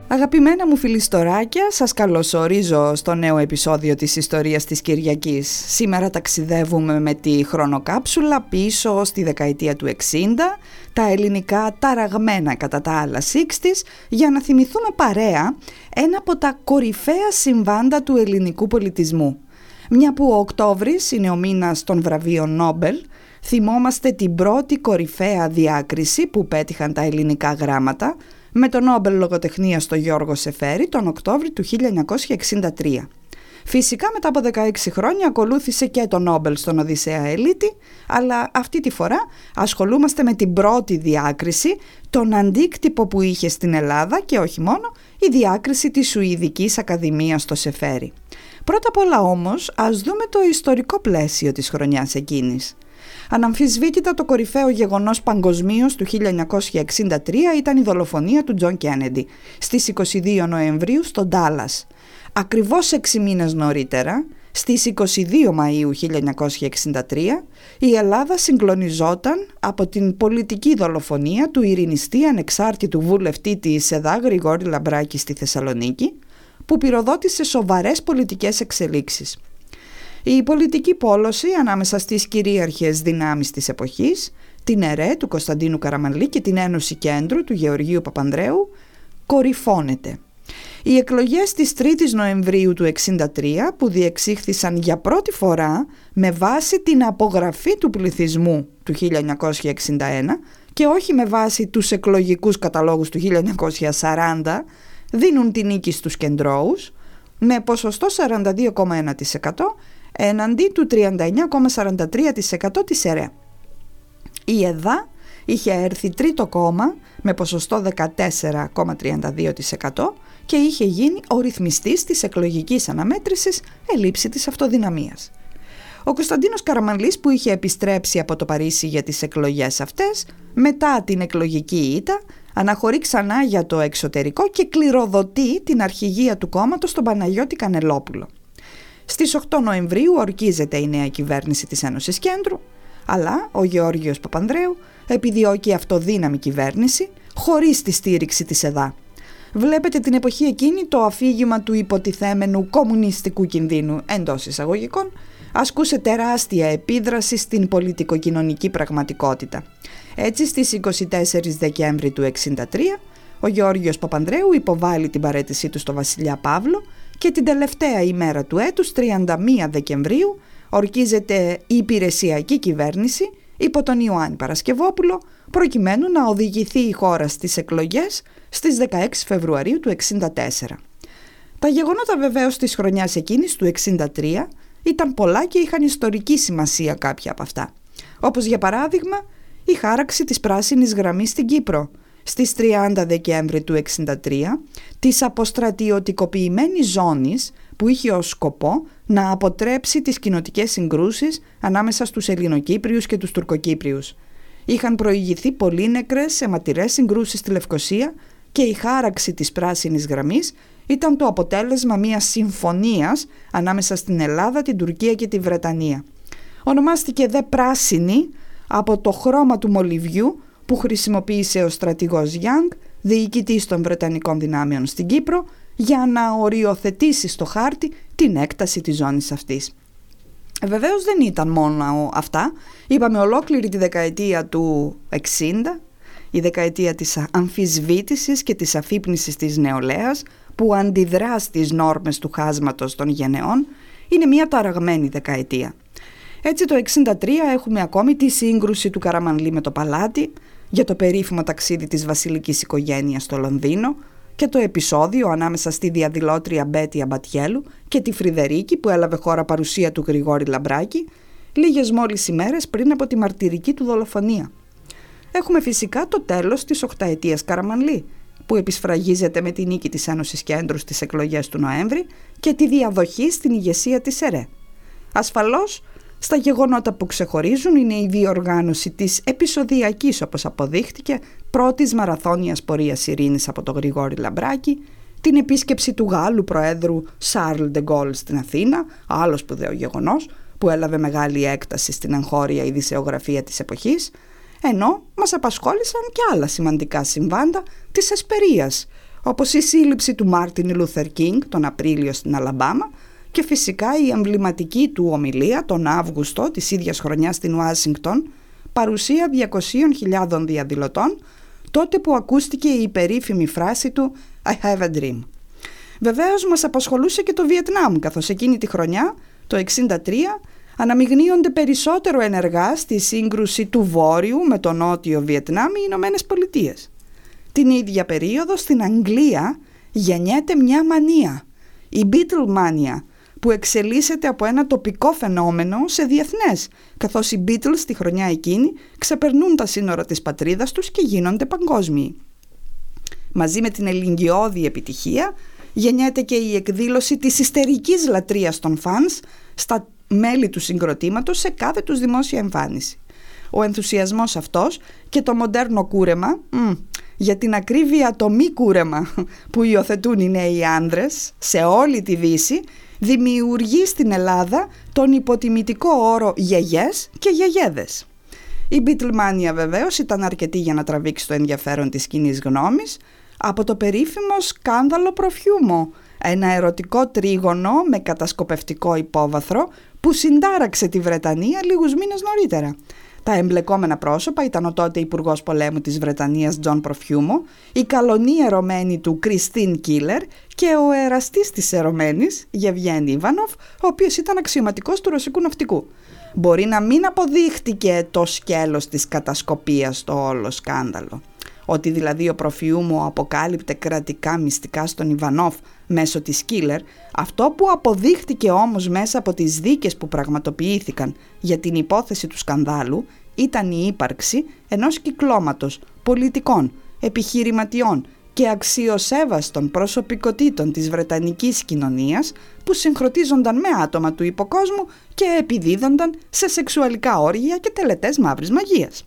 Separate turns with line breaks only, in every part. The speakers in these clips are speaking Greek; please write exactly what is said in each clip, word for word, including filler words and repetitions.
Αγαπημένα μου φιλιστοράκια, σας καλωσορίζω στο νέο επεισόδιο της Ιστορίας της Κυριακής. Σήμερα ταξιδεύουμε με τη χρονοκάψουλα πίσω στη δεκαετία του εξήντα, τα ελληνικά ταραγμένα κατά τα άλλα εξήντα, για να θυμηθούμε παρέα ένα από τα κορυφαία συμβάντα του ελληνικού πολιτισμού. Μια που ο Οκτώβρης είναι ο μήνας των βραβείων Νόμπελ, θυμόμαστε την πρώτη κορυφαία διάκριση που πέτυχαν τα ελληνικά γράμματα, με το Νόμπελ Λογοτεχνίας στο Γιώργο Σεφέρη τον Οκτώβρη του χίλια εννιακόσια εξήντα τρία. Φυσικά μετά από δεκαέξι χρόνια ακολούθησε και το Νόμπελ στον Οδυσσέα Ελίτη, αλλά αυτή τη φορά ασχολούμαστε με την πρώτη διάκριση, τον αντίκτυπο που είχε στην Ελλάδα και όχι μόνο, η διάκριση της Σουηδικής Ακαδημίας στο Σεφέρη. Πρώτα απ' όλα όμως ας δούμε το ιστορικό πλαίσιο της χρονιάς εκείνης. Αναμφισβήτητα το κορυφαίο γεγονός παγκοσμίως του χίλια εννιακόσια εξήντα τρία ήταν η δολοφονία του Τζον Κέννεντι στις είκοσι δύο Νοεμβρίου στο Ντάλλας. Ακριβώς έξι μήνες νωρίτερα, στις είκοσι δύο Μαΐου χίλια εννιακόσια εξήντα τρία, η Ελλάδα συγκλονιζόταν από την πολιτική δολοφονία του ειρηνιστή ανεξάρτητου βουλευτή της ΕΔΑ Γρηγόρη Λαμπράκη στη Θεσσαλονίκη, που πυροδότησε σοβαρές πολιτικές εξελίξεις. Η πολιτική πόλωση ανάμεσα στις κυρίαρχες δυνάμεις της εποχής, την ΕΡΕ του Κωνσταντίνου Καραμανλή και την Ένωση Κέντρου του Γεωργίου Παπανδρέου, κορυφώνεται. Οι εκλογές της τρίτης Νοεμβρίου του εξήντα τρία, που διεξήχθησαν για πρώτη φορά με βάση την απογραφή του πληθυσμού του χίλια εννιακόσια εξήντα ένα και όχι με βάση τους εκλογικούς καταλόγους του χίλια εννιακόσια σαράντα, δίνουν την νίκη στους κεντρώους με ποσοστό σαράντα δύο κόμμα ένα τοις εκατό έναντι του τριάντα εννέα κόμμα σαράντα τρία τοις εκατό της ΕΡΕ. Η ΕΔΑ είχε έρθει τρίτο κόμμα με ποσοστό δεκατέσσερα κόμμα τριάντα δύο τοις εκατό και είχε γίνει ο ρυθμιστής της εκλογικής αναμέτρησης ελήψη της αυτοδυναμίας. Ο Κωνσταντίνος Καραμανλής, που είχε επιστρέψει από το Παρίσι για τις εκλογές αυτές, μετά την εκλογική ήττα, αναχωρεί ξανά για το εξωτερικό και κληροδοτεί την αρχηγία του κόμματος στον Παναγιώτη Κανελόπουλο. Στις οκτώ Νοεμβρίου ορκίζεται η νέα κυβέρνηση της Ένωσης Κέντρου, αλλά ο Γεώργιος Παπανδρέου επιδιώκει αυτοδύναμη κυβέρνηση χωρίς τη στήριξη της ΕΔΑ. Βλέπετε την εποχή εκείνη το αφήγημα του υποτιθέμενου κομμουνιστικού κινδύνου εντός εισαγωγικών ασκούσε τεράστια επίδραση στην πολιτικοκοινωνική πραγματικότητα. Έτσι στις είκοσι τέσσερις Δεκέμβρη του εξήντα τρία ο Γεώργιος Παπανδρέου υποβάλλει την παραίτησή του στο βασιλιά Παύλο και την τελευταία ημέρα του έτους, τριάντα μία Δεκεμβρίου, ορκίζεται η υπηρεσιακή κυβέρνηση υπό τον Ιωάννη Παρασκευόπουλο, προκειμένου να οδηγηθεί η χώρα στις εκλογές στις δεκαέξι Φεβρουαρίου του εξήντα τέσσερα. Τα γεγονότα βεβαίως της χρονιάς εκείνης του εξήντα τρία ήταν πολλά και είχαν ιστορική σημασία κάποια από αυτά. Όπως για παράδειγμα η χάραξη της πράσινης γραμμής στην Κύπρο στις τριάντα Δεκέμβρη του εξήντα τρία, της αποστρατιωτικοποιημένης ζώνης που είχε ως σκοπό να αποτρέψει τις κοινοτικές συγκρούσεις ανάμεσα στους Ελληνοκύπριους και τους Τουρκοκύπριους. Είχαν προηγηθεί πολύ νεκρές αιματηρές συγκρούσεις στη Λευκοσία και η χάραξη της πράσινης γραμμής ήταν το αποτέλεσμα μιας συμφωνίας ανάμεσα στην Ελλάδα, την Τουρκία και τη Βρετανία. Ονομάστηκε δε πράσινη από το χρώμα του μολυβιού που χρησιμοποίησε ο στρατηγός Γιάνγκ, διοικητής των Βρετανικών δυνάμεων στην Κύπρο, για να οριοθετήσει στο χάρτη την έκταση της ζώνης αυτής. Βεβαίως δεν ήταν μόνο αυτά. Είπαμε ολόκληρη τη δεκαετία του εξήντα, η δεκαετία της αμφισβήτησης και της αφύπνισης της νεολαίας, που αντιδρά στις νόρμες του χάσματος των γενεών, είναι μια ταραγμένη δεκαετία. Έτσι το εξήντα τρία έχουμε ακόμη τη σύγκρουση του Καραμανλή με το Παλάτι για το περίφημο ταξίδι της βασιλικής οικογένειας στο Λονδίνο και το επεισόδιο ανάμεσα στη διαδηλώτρια Μπέτη Αμπατιέλου και τη Φρυδερίκη που έλαβε χώρα παρουσία του Γρηγόρη Λαμπράκη λίγες μόλις ημέρες πριν από τη μαρτυρική του δολοφονία. Έχουμε φυσικά το τέλος της οκταετίας Καραμανλή, που επισφραγίζεται με τη νίκη της Ένωσης Κέντρου στις εκλογές του Νοέμβρη και τη διαδοχή στην ηγεσία της ΕΡΕ. Ασφαλώς, στα γεγονότα που ξεχωρίζουν είναι η διοργάνωση της επεισοδιακής, όπως αποδείχτηκε, πρώτης μαραθώνιας πορείας ειρήνης από τον Γρηγόρη Λαμπράκη, την επίσκεψη του Γάλλου Προέδρου Σαρλ ντε Γκόλ στην Αθήνα, άλλο σπουδαίο γεγονός που έλαβε μεγάλη έκταση στην εγχώρια ειδησεογραφία της εποχής, ενώ μας απασχόλησαν και άλλα σημαντικά συμβάντα της Εσπερίας, όπως η σύλληψη του Μάρτιν Λούθερ Κίνγκ τον Απρίλιο στην Αλαμπάμα και φυσικά η εμβληματική του ομιλία τον Αύγουστο της ίδιας χρονιάς στην Ουάσιγκτον, παρουσία διακοσίων χιλιάδων διαδηλωτών, τότε που ακούστηκε η περίφημη φράση του «I have a dream». Βεβαίως μας απασχολούσε και το Βιετνάμ, καθώς εκείνη τη χρονιά, το εξήντα τρία, αναμειγνύονται περισσότερο ενεργά στη σύγκρουση του Βόρειου με το Νότιο Βιετνάμ οι Ηνωμένες Πολιτείες. Την ίδια περίοδο στην Αγγλία γεννιέται μια μανία, η Beatlemania, που εξελίσσεται από ένα τοπικό φαινόμενο σε διεθνές, καθώς οι Beatles τη χρονιά εκείνη ξεπερνούν τα σύνορα της πατρίδας τους και γίνονται παγκόσμιοι. Μαζί με την ελληνικιώδη επιτυχία γεννιέται και η εκδήλωση της ιστερικής λατρείας των φανς στα μέλη του συγκροτήματος σε κάθε τους δημόσια εμφάνιση. Ο ενθουσιασμός αυτός και το μοντέρνο κούρεμα, μ, για την ακρίβεια το μη κούρεμα που υιοθετούν οι νέοι άνδρες σε όλη τη Δύση, δημιουργεί στην Ελλάδα τον υποτιμητικό όρο γιαγιές και γιαγιέδες. Η Beatlemania βεβαίως ήταν αρκετή για να τραβήξει το ενδιαφέρον της κοινής γνώμης από το περίφημο σκάνδαλο Προφιούμο, ένα ερωτικό τρίγωνο με κατασκοπευτικό υπόβαθρο που συντάραξε τη Βρετανία λίγους μήνες νωρίτερα. Τα εμπλεκόμενα πρόσωπα ήταν ο τότε Υπουργός Πολέμου της Βρετανίας Τζον Προφιούμο, η καλονή ερωμένη του Κριστίν Κίλερ και ο εραστής της ερωμένης Γεβγένη Ιβάνοφ, ο οποίος ήταν αξιωματικός του ρωσικού ναυτικού. Μπορεί να μην αποδείχτηκε το σκέλος της κατασκοπίας στο όλο σκάνδαλο. Ότι δηλαδή ο Προφιούμο αποκάλυπτε κρατικά μυστικά στον Ιβανόφ μέσω της Κίλερ, αυτό που αποδείχτηκε όμως μέσα από τις δίκες που πραγματοποιήθηκαν για την υπόθεση του σκανδάλου ήταν η ύπαρξη ενός κυκλώματος πολιτικών, επιχειρηματιών και αξιοσέβαστων προσωπικότητων της βρετανικής κοινωνίας που συγχρονίζονταν με άτομα του υποκόσμου και επιδίδονταν σε σεξουαλικά όργια και τελετές μαύρης μαγείας.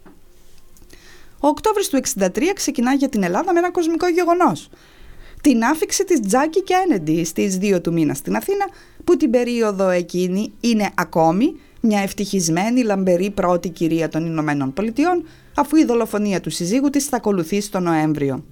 Ο Οκτώβρης του εξήντα τρία ξεκινά για την Ελλάδα με ένα κοσμικό γεγονός. Την άφιξη της Τζάκι Κέννεντι στις δύο του μήνα στην Αθήνα, που την περίοδο εκείνη είναι ακόμη μια ευτυχισμένη λαμπερή πρώτη κυρία των Ηνωμένων Πολιτειών, αφού η δολοφονία του συζύγου της θα ακολουθήσει τον Νοέμβριο.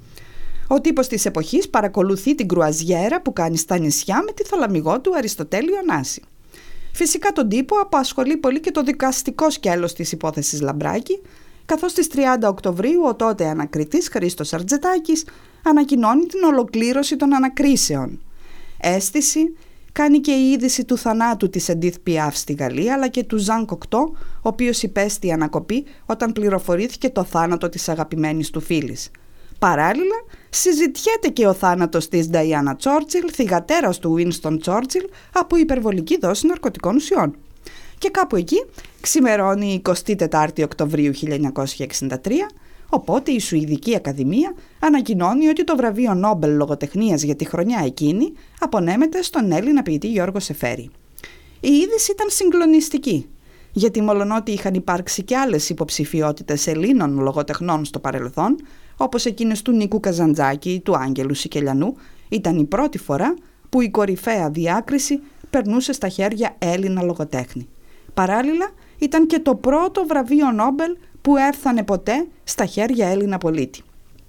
Ο τύπος της εποχής παρακολουθεί την κρουαζιέρα που κάνει στα νησιά με τη θαλαμιγό του Αριστοτέλη Ωνάση. Φυσικά τον τύπο απασχολεί πολύ και το δικαστικό σκέλος της υπόθεσης Λαμπράκη, καθώς στις τριάντα Οκτωβρίου ο τότε ανακριτής Χρήστος Αρτζετάκης ανακοινώνει την ολοκλήρωση των ανακρίσεων. Αίσθηση κάνει και η είδηση του θανάτου της Εντίθ Πιάφ στη Γαλλία, αλλά και του Ζαν Κοκτό, ο οποίος υπέστη ανακοπή όταν πληροφορήθηκε το θάνατο της αγαπημένης του φίλης. Παράλληλα, συζητιέται και ο θάνατος της Νταϊάννα Τσόρτσιλ, θυγατέρας του Ουίνστον Τσόρτσιλ, από υπερβολική δόση ναρκωτικών ουσιών. Και κάπου εκεί ξημερώνει η εικοστή τέταρτη Οκτωβρίου χίλια εννιακόσια εξήντα τρία, οπότε η Σουηδική Ακαδημία ανακοινώνει ότι το βραβείο Νόμπελ Λογοτεχνίας για τη χρονιά εκείνη απονέμεται στον Έλληνα ποιητή Γιώργο Σεφέρη. Η είδηση ήταν συγκλονιστική, γιατί μολονότι είχαν υπάρξει και άλλες υποψηφιότητες Ελλήνων λογοτεχνών στο παρελθόν, όπως εκείνες του Νίκου Καζαντζάκη ή του Άγγελου Σικελιανού, ήταν η πρώτη φορά που η κορυφαία διάκριση περνούσε στα χέρια Έλληνα λογοτέχνη. Παράλληλα, ήταν και το πρώτο βραβείο Νόμπελ που έφτανε ποτέ στα χέρια Έλληνα πολίτη.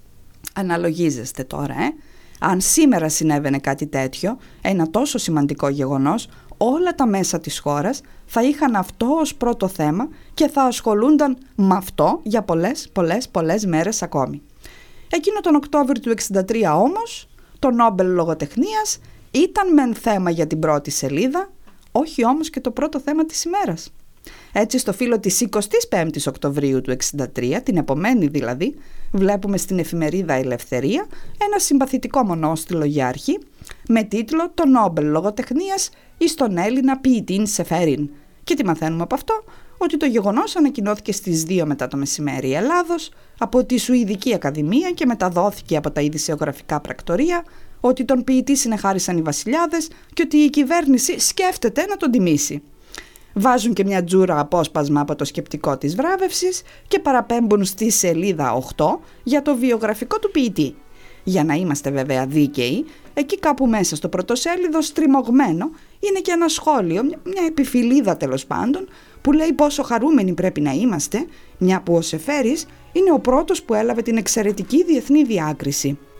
Αναλογίζεστε τώρα, ε? Αν σήμερα συνέβαινε κάτι τέτοιο, ένα τόσο σημαντικό γεγονός, όλα τα μέσα της χώρας θα είχαν αυτό ως πρώτο θέμα και θα ασχολούνταν με αυτό για πολλές, πολλές, πολλές μέρες ακόμη. Εκείνο τον Οκτώβριο του εξήντα τρία όμως, το Νόμπελ Λογοτεχνίας ήταν μεν θέμα για την πρώτη σελίδα, όχι όμως και το πρώτο θέμα της ημέρας. Έτσι στο φύλλο της εικοστής πέμπτης Οκτωβρίου του εξήντα τρία, την επομένη δηλαδή, βλέπουμε στην εφημερίδα Ελευθερία ένα συμπαθητικό μονόστιλο για αρχή με τίτλο «Το Νόμπελ Λογοτεχνίας εις τον Έλληνα ποιητήν Σεφέριν». Και τι μαθαίνουμε από αυτό? Ότι το γεγονός ανακοινώθηκε στις δύο μετά το μεσημέρι Ελλάδος από τη Σουηδική Ακαδημία και μεταδόθηκε από τα ειδησιογραφικά πρακτορία, ότι τον ποιητή συνεχάρισαν οι βασιλιάδες και ότι η κυβέρνηση σκέφτεται να τον τιμήσει. Βάζουν και μια τζούρα απόσπασμα από το σκεπτικό της βράβευσης και παραπέμπουν στη σελίδα οκτώ για το βιογραφικό του ποιητή. Για να είμαστε βέβαια δίκαιοι, εκεί κάπου μέσα στο πρωτοσέλιδο στριμωγμένο είναι και ένα σχόλιο, μια επιφυλίδα τέλος πάντων, που λέει πόσο χαρούμενοι πρέπει να είμαστε, μια που ο Σεφέρης είναι ο πρώτος που έλαβε την εξαιρετική διεθνή διάκριση.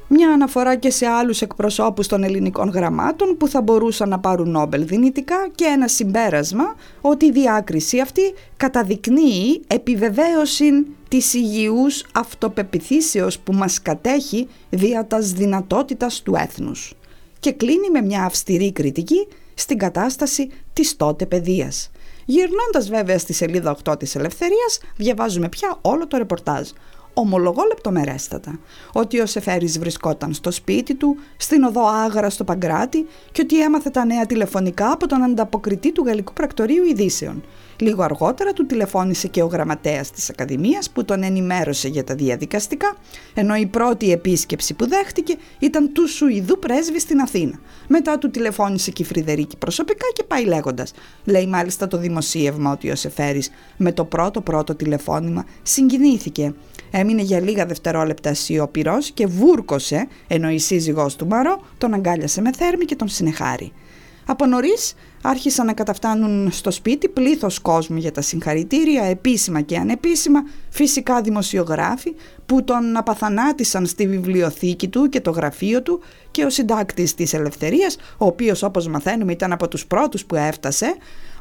Μια αναφορά και σε άλλους εκπροσώπους των ελληνικών γραμμάτων που θα μπορούσαν να πάρουν Νόμπελ δυνητικά και ένα συμπέρασμα ότι η διάκριση αυτή καταδεικνύει επιβεβαίωση της υγιούς αυτοπεποίθησεως που μας κατέχει δια τας δυνατότητας του έθνους. Και κλείνει με μια αυστηρή κριτική στην κατάσταση της τότε παιδείας. Γυρνώντας βέβαια στη σελίδα οκτώ της Ελευθερίας, διαβάζουμε πια όλο το ρεπορτάζ. Ομολογώ λεπτομερέστατα ότι ο Σεφέρης βρισκόταν στο σπίτι του, στην οδό Άγρα στο Παγκράτη και ότι έμαθε τα νέα τηλεφωνικά από τον ανταποκριτή του Γαλλικού Πρακτορείου Ειδήσεων. Λίγο αργότερα του τηλεφώνησε και ο γραμματέας της Ακαδημίας που τον ενημέρωσε για τα διαδικαστικά, ενώ η πρώτη επίσκεψη που δέχτηκε ήταν του Σουηδού πρέσβη στην Αθήνα. Μετά του τηλεφώνησε και η Φρυδερίκη προσωπικά και πάει λέγοντας. Λέει μάλιστα το δημοσίευμα ότι ο Σεφέρης με το πρώτο πρώτο τηλεφώνημα συγκινήθηκε. Έμεινε για λίγα δευτερόλεπτα σιωπηρός και βούρκωσε, ενώ η σύζυγός του Μαρό τον αγκάλιασε με θέρμη και τον συνεχάρη. Από νωρίς άρχισαν να καταφτάνουν στο σπίτι πλήθος κόσμου για τα συγχαρητήρια, επίσημα και ανεπίσημα, φυσικά δημοσιογράφοι που τον απαθανάτησαν στη βιβλιοθήκη του και το γραφείο του και ο συντάκτης της Ελευθερίας, ο οποίος όπως μαθαίνουμε ήταν από τους πρώτους που έφτασε,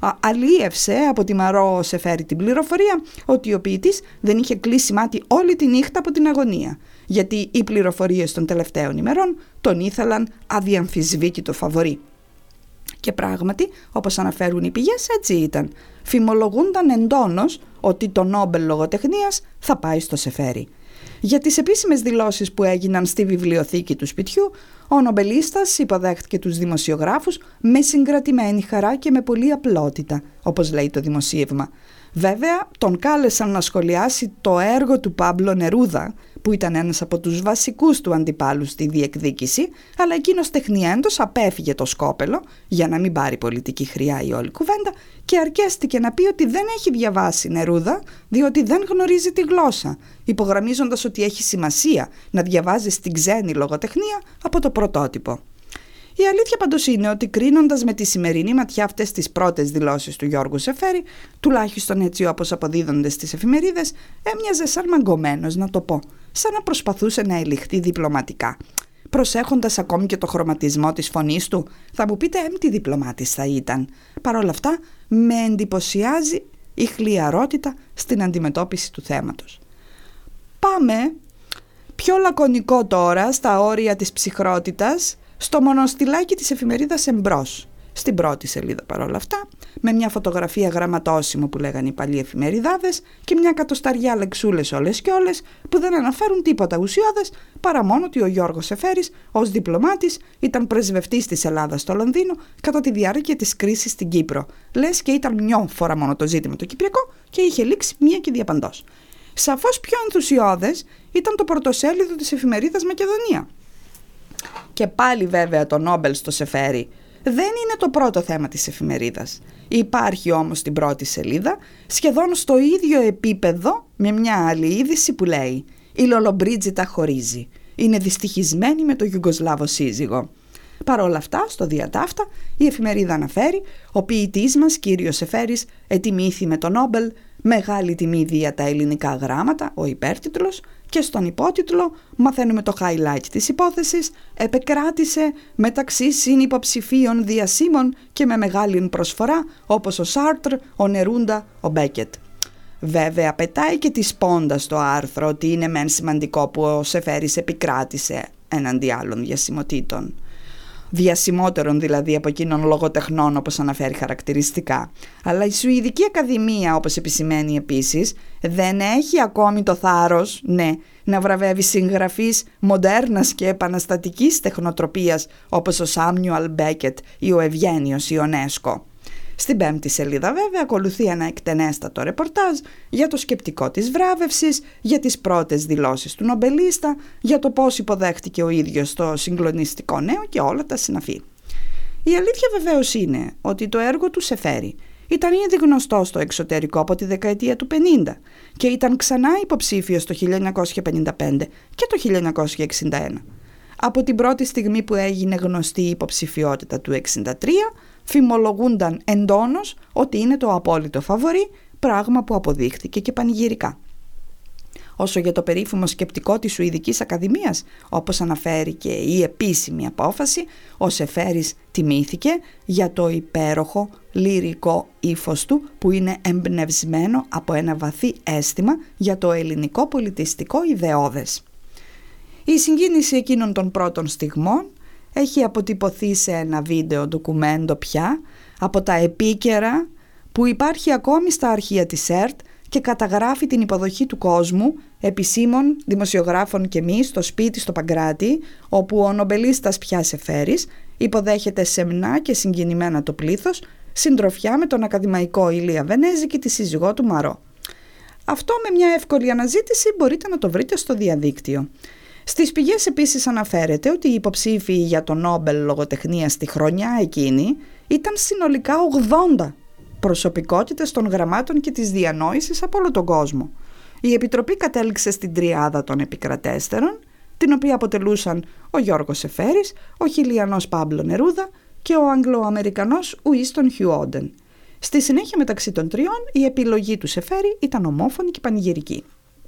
αλίευσε από τη Μαρό Σεφέρη την πληροφορία ότι ο ποιητής δεν είχε κλείσει μάτι όλη τη νύχτα από την αγωνία, γιατί οι πληροφορίες των τελευταίων ημερών τον ήθελαν αδιαμφισβήτητο φαβορί. Και πράγματι, όπως αναφέρουν οι πηγές, έτσι ήταν. Φημολογούνταν εντόνως ότι το Νόμπελ λογοτεχνίας θα πάει στο Σεφέρη. Για τις επίσημες δηλώσεις που έγιναν στη βιβλιοθήκη του σπιτιού, ο νομπελίστας υποδέχτηκε τους δημοσιογράφους με συγκρατημένη χαρά και με πολλή απλότητα, όπως λέει το δημοσίευμα. Βέβαια, τον κάλεσαν να σχολιάσει το έργο του Πάμπλο Νερούδα, που ήταν ένας από τους βασικούς του αντιπάλους στη διεκδίκηση, αλλά εκείνος τεχνιέντος απέφυγε το σκόπελο για να μην πάρει πολιτική χρειά η όλη κουβέντα και αρκέστηκε να πει ότι δεν έχει διαβάσει Νερούδα διότι δεν γνωρίζει τη γλώσσα, υπογραμμίζοντας ότι έχει σημασία να διαβάζει την ξένη λογοτεχνία από το πρωτότυπο. Η αλήθεια πάντως είναι ότι κρίνοντας με τη σημερινή ματιά αυτές τις πρώτες δηλώσεις του Γιώργου Σεφέρη, τουλάχιστον έτσι όπως αποδίδονται στις εφημερίδες, έμοιαζε σαν μαγκωμένος να το πω, σαν να προσπαθούσε να ελιχθεί διπλωματικά. Προσέχοντας ακόμη και το χρωματισμό της φωνής του, θα μου πείτε εμ τι διπλωμάτης θα ήταν. Παρ' όλα αυτά με εντυπωσιάζει η χλιαρότητα στην αντιμετώπιση του θέματος. Πάμε πιο λακωνικό τώρα στα όρια της ψυχρότητας, στο μονοστιλάκι της εφημερίδας Εμπρός, στην πρώτη σελίδα παρόλα αυτά, με μια φωτογραφία γραμματόσημο που λέγανε οι παλιοί εφημεριδάδες και μια κατοσταριά λεξούλες όλες και όλες που δεν αναφέρουν τίποτα ουσιώδες παρά μόνο ότι ο Γιώργος Σεφέρης ως διπλωμάτης ήταν πρεσβευτής της Ελλάδας στο Λονδίνο κατά τη διάρκεια της κρίσης στην Κύπρο. Λες και ήταν μια φορά μόνο το ζήτημα το κυπριακό και είχε λήξει μία και διαπαντός. Σαφώς πιο ενθουσιώδες ήταν το πρωτοσέλιδο της εφημερίδας Μακεδονία. Και πάλι βέβαια το Νόμπελ στο Σεφέρη δεν είναι το πρώτο θέμα της εφημερίδας. Υπάρχει όμως στην πρώτη σελίδα σχεδόν στο ίδιο επίπεδο με μια άλλη είδηση που λέει «Η Λολομπρίτζιτα χωρίζει. Είναι δυστυχισμένη με το Ιουγκοσλάβο σύζυγο». Παρ' όλα αυτά, στο διατάφτα, η εφημερίδα αναφέρει «Ο ποιητής μας, κύριος Σεφέρης, ετιμήθη με το Νόμπελ, μεγάλη τιμή δια τα ελληνικά γράμματα», ο υπέρτιτλος, και στον υπότιτλο μαθαίνουμε το highlight της υπόθεσης, επεκράτησε μεταξύ συνυποψηφίων διασύμων και με μεγάλη προσφορά όπως ο Σάρτρ, ο Νερούντα, ο Μπέκετ. Βέβαια πετάει και τη σπόντα στο άρθρο ότι είναι μεν σημαντικό που ο Σεφέρης επικράτησε έναντι άλλων διασημοτήτων. Διασημότερων δηλαδή από εκείνων λογοτεχνών όπως αναφέρει χαρακτηριστικά. Αλλά η Σουηδική Ακαδημία, όπως επισημαίνει επίσης, δεν έχει ακόμη το θάρρος, ναι, να βραβεύει συγγραφείς μοντέρνας και επαναστατικής τεχνοτροπίας όπως ο Σάμιουαλ Μπέκετ ή ο Ευγένιος Ιονέσκο. Στην πέμπτη σελίδα βέβαια ακολουθεί ένα εκτενέστατο ρεπορτάζ για το σκεπτικό της βράβευσης, για τις πρώτες δηλώσεις του νομπελίστα, για το πώς υποδέχτηκε ο ίδιος το συγκλονιστικό νέο και όλα τα συναφή. Η αλήθεια βεβαίως είναι ότι το έργο του Σεφέρη ήταν ήδη γνωστό στο εξωτερικό από τη δεκαετία του πενήντα και ήταν ξανά υποψήφιος το χίλια εννιακόσια πενήντα πέντε και το χίλια εννιακόσια εξήντα ένα. Από την πρώτη στιγμή που έγινε γνωστή η υποψηφιότητα του εξήντα τρία, φημολογούνταν εντόνως ότι είναι το απόλυτο φαβορί, πράγμα που αποδείχθηκε και πανηγυρικά. όσο για το περίφημο σκεπτικό της Σουηδικής Ακαδημίας, όπως αναφέρει και η επίσημη απόφαση, ο Σεφέρης τιμήθηκε για το υπέροχο λυρικό ύφος του που είναι εμπνευσμένο από ένα βαθύ αίσθημα για το ελληνικό πολιτιστικό ιδεώδες. Η συγκίνηση εκείνων των πρώτων στιγμών έχει αποτυπωθεί σε ένα βίντεο ντοκουμέντο πια από τα επίκαιρα που υπάρχει ακόμη στα αρχεία της ΕΡΤ και καταγράφει την υποδοχή του κόσμου, επισήμων, δημοσιογράφων και εμείς, στο σπίτι στο Παγκράτη, όπου ο νομπελίστας πια Σεφέρης υποδέχεται σεμνά και συγκινημένα το πλήθος, συντροφιά με τον ακαδημαϊκό Ηλία Βενέζη και τη σύζυγό του Μαρό. Αυτό με μια εύκολη αναζήτηση μπορείτε να το βρείτε στο διαδίκτυο. Στις πηγές επίσης αναφέρεται ότι οι υποψήφοι για το Νόμπελ Λογοτεχνίας στη χρονιά εκείνη ήταν συνολικά ογδόντα προσωπικότητες των γραμμάτων και της διανόησης από όλο τον κόσμο. Η Επιτροπή κατέληξε στην τριάδα των επικρατέστερων, την οποία αποτελούσαν ο Γιώργος Σεφέρης, ο Χιλιανός Πάμπλο Νερούδα και ο Αγγλοαμερικανός Ουίστον Χιουόντεν. Στη συνέχεια μεταξύ των τριών η επιλογή του Σεφέρη ήταν ομόφωνη και πανηγυρική.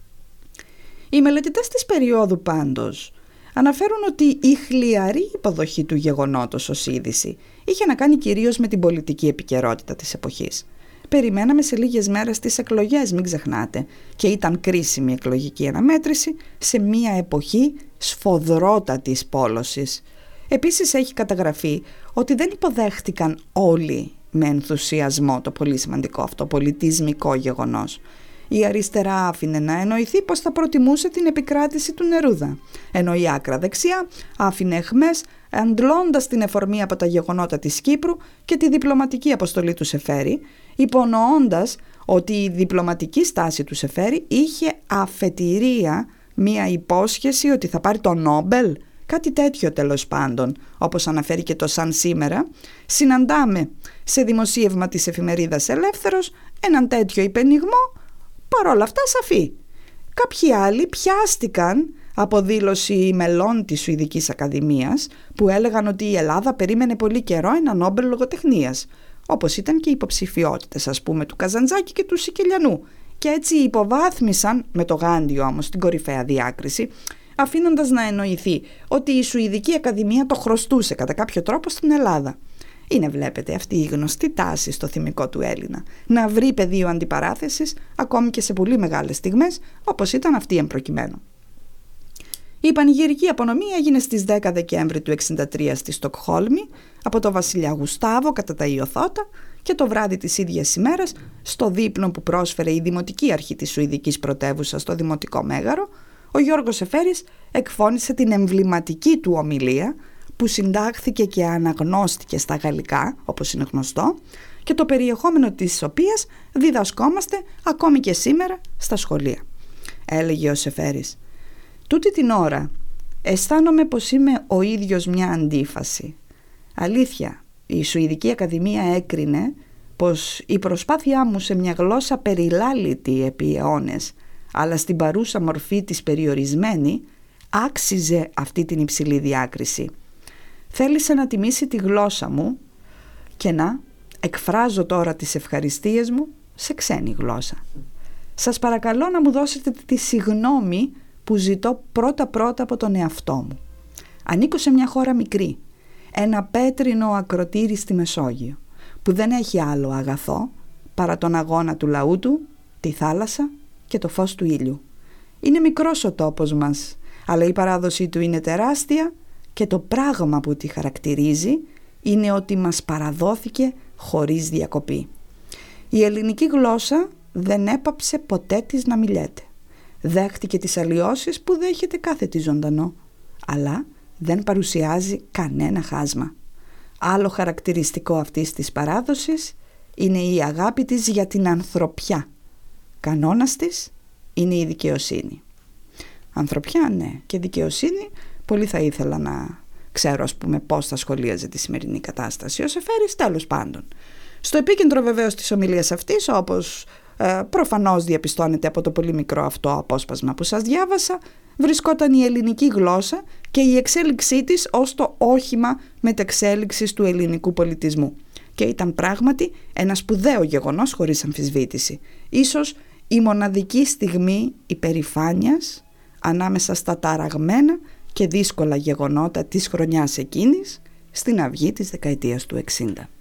Οι μελετητές της περίοδου πάντως αναφέρουν ότι η χλιαρή υποδοχή του γεγονότος ως είδηση είχε να κάνει κυρίως με την πολιτική επικαιρότητα της εποχής. Περιμέναμε σε λίγες μέρες τις εκλογές, μην ξεχνάτε, και ήταν κρίσιμη εκλογική αναμέτρηση σε μια εποχή σφοδρότατης πόλωσης. Επίσης έχει καταγραφεί ότι δεν υποδέχτηκαν όλοι με ενθουσιασμό το πολύ σημαντικό αυτό πολιτισμικό γεγονός. Η αριστερά άφηνε να εννοηθεί πως θα προτιμούσε την επικράτηση του Νερούδα, ενώ η άκρα δεξιά άφηνε αιχμές αντλώντας την εφορμή από τα γεγονότα της Κύπρου και τη διπλωματική αποστολή του Σεφέρη, υπονοώντας ότι η διπλωματική στάση του Σεφέρη είχε αφετηρία μία υπόσχεση ότι θα πάρει το Νόμπελ, κάτι τέτοιο τέλος πάντων, όπως αναφέρει και το Σαν σήμερα. Συναντάμε σε δημοσίευμα της εφημερίδας Ελεύθερος έναν τέτοιο υπενιγμό, παρόλα αυτά σαφή. Κάποιοι άλλοι πιάστηκαν από δήλωση μελών της Σουηδικής Ακαδημίας που έλεγαν ότι η Ελλάδα περίμενε πολύ καιρό ένα Νόμπελ Λογοτεχνίας, όπως ήταν και οι υποψηφιότητες, ας πούμε, του Καζαντζάκη και του Σικελιανού, και έτσι υποβάθμισαν με το Γάντιο όμως την κορυφαία διάκριση, αφήνοντας να εννοηθεί ότι η Σουηδική Ακαδημία το χρωστούσε κατά κάποιο τρόπο στην Ελλάδα. Είναι, βλέπετε, αυτή η γνωστή τάση στο θυμικό του Έλληνα, να βρει πεδίο αντιπαράθεσης ακόμη και σε πολύ μεγάλες στιγμές, όπως ήταν αυτή εμπροκειμένου. Η πανηγυρική απονομή έγινε στις δέκα Δεκέμβρη του εξήντα τρία στη Στοκχόλμη από τον βασιλιά Γουστάβο κατά τα Ιωθώτα, και το βράδυ της ίδιας ημέρας, στο δείπνο που πρόσφερε η Δημοτική Αρχή της Σουηδικής Πρωτεύουσας στο Δημοτικό Μέγαρο, ο Γιώργος Σεφέρης εκφώνησε την εμβληματική του ομιλία που συντάχθηκε και αναγνώστηκε στα γαλλικά, όπως είναι γνωστό, και το περιεχόμενο της οποίας διδασκόμαστε ακόμη και σήμερα στα σχολεία. Έλεγε ο Σεφέρης: «Τούτη την ώρα αισθάνομαι πως είμαι ο ίδιος μια αντίφαση. Αλήθεια, η Σουηδική Ακαδημία έκρινε πως η προσπάθειά μου σε μια γλώσσα περιλάλητη επί αιώνες, αλλά στην παρούσα μορφή της περιορισμένη, άξιζε αυτή την υψηλή διάκριση. Θέλησε να τιμήσει τη γλώσσα μου και να εκφράζω τώρα τις ευχαριστίες μου σε ξένη γλώσσα. Σας παρακαλώ να μου δώσετε τη συγνώμη που ζητώ πρώτα-πρώτα από τον εαυτό μου. Ανήκω σε μια χώρα μικρή, ένα πέτρινο ακροτήρι στη Μεσόγειο, που δεν έχει άλλο αγαθό παρά τον αγώνα του λαού του, τη θάλασσα και το φως του ήλιου. Είναι μικρός ο τόπος μας, αλλά η παράδοσή του είναι τεράστια και το πράγμα που τη χαρακτηρίζει είναι ότι μας παραδόθηκε χωρίς διακοπή. Η ελληνική γλώσσα δεν έπαψε ποτέ της να μιλιέται. Δέχτηκε τις αλλοιώσεις που δέχεται κάθε τι ζωντανό, αλλά δεν παρουσιάζει κανένα χάσμα. Άλλο χαρακτηριστικό αυτής της παράδοσης είναι η αγάπη της για την ανθρωπιά. Κανόνας της είναι η δικαιοσύνη». Ανθρωπιά, ναι, και δικαιοσύνη. Πολύ θα ήθελα να ξέρω, ας πούμε, πώς θα σχολίαζε τη σημερινή κατάσταση ο Σεφέρης, τέλος πάντων. Στο επίκεντρο βεβαίως της ομιλίας αυτής, όπως ε, προφανώς διαπιστώνεται από το πολύ μικρό αυτό απόσπασμα που σας διάβασα, βρισκόταν η ελληνική γλώσσα και η εξέλιξή της ως το όχημα μετεξέλιξης του ελληνικού πολιτισμού. Και ήταν πράγματι ένα σπουδαίο γεγονός χωρίς αμφισβήτηση. Ίσως η μοναδική στιγμή υπερηφάνειας ανάμεσα στα ταραγμένα και δύσκολα γεγονότα της χρονιάς εκείνης στην αυγή της δεκαετίας του εξήντα.